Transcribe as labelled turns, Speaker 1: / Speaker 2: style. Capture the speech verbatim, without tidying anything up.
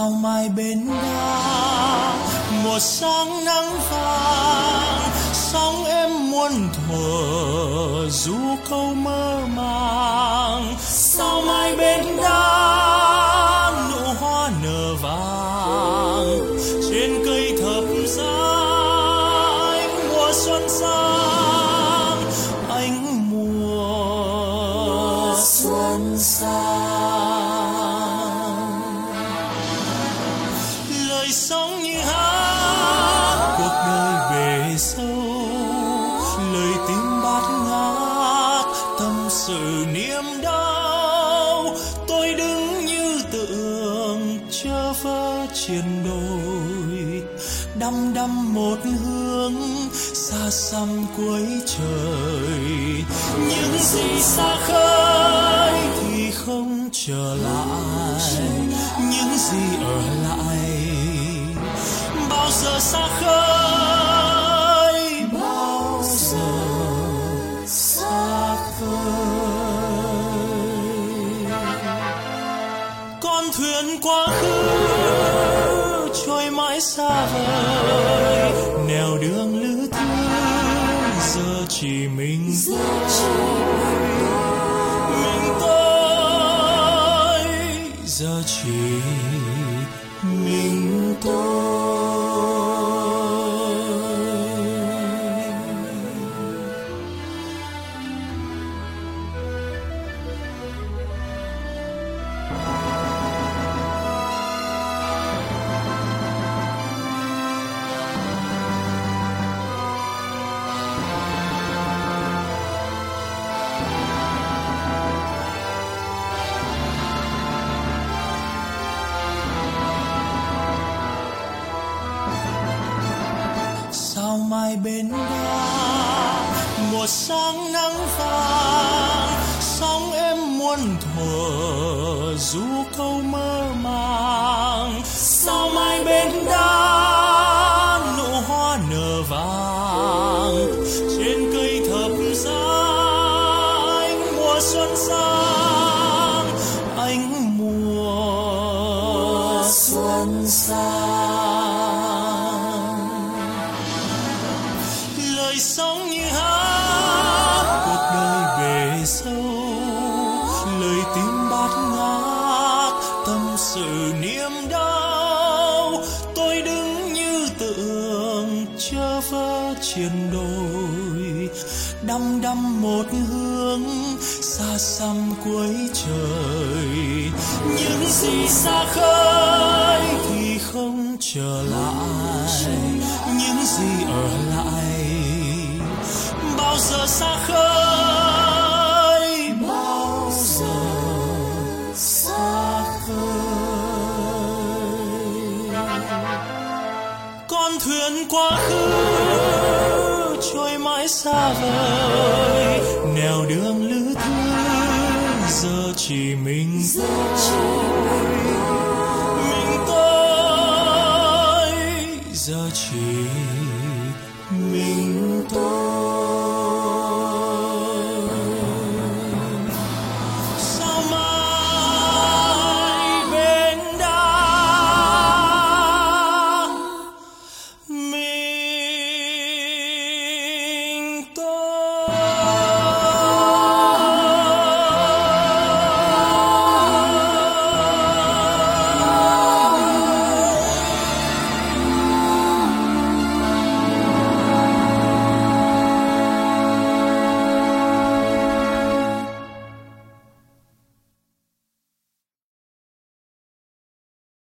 Speaker 1: sao mai bên đá một sáng nắng vàng sóng em muôn thuở du câu mơ màng. Sao mai bên đá nụ hoa nở vàng trên cây thập giá ánh mùa xuân sang, ánh mùa xuân sang. Lời sống như hát cuộc đời bề sâu, lời tiếng bát ngát tâm sự niềm đau. Tôi đứng như tượng chơ vơ chiến đồi, đăm đăm một hướng xa xăm cuối trời. Những gì xa khơi thì không trở lại, những gì ở lại bao giờ xa khơi, bao giờ xa khơi. Con thuyền quá khứ trôi mãi xa vời, nẻo đường lữ thứ giờ chỉ mình mình tôi, giờ chỉ mình tôi. Sao mai bên đá một sáng nắng vàng sóng em muôn thuở du câu mơ màng. Sao mai bên đá nụ hoa nở vàng trên cây thập giá ánh mùa xuân sang, ánh mùa xuân sang. Lời sống như hát cuộc đời bề sâu, lời tiếng bát ngát tâm sự niềm đau. Tôi đứng như tượng chơ vơ chiến đồi, đăm đăm một hướng xa xăm cuối trời. Những gì xa khơi thì không trở lại, những gì ở lại bao giờ xa khơi, bao giờ xa khơi. Con thuyền quá khứ trôi mãi xa vời, nẻo đường lữ thứ giờ chỉ mình tôi, mình tôi, giờ chỉ mình tôi.